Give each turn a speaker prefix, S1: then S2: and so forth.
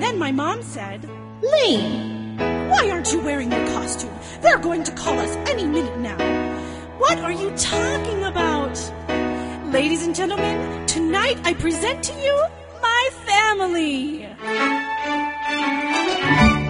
S1: Then my mom said,
S2: Lane!
S1: "Why aren't you wearing your costume? They're going to call us any minute now." "What are you talking about?" Ladies and gentlemen, tonight I present to you my family.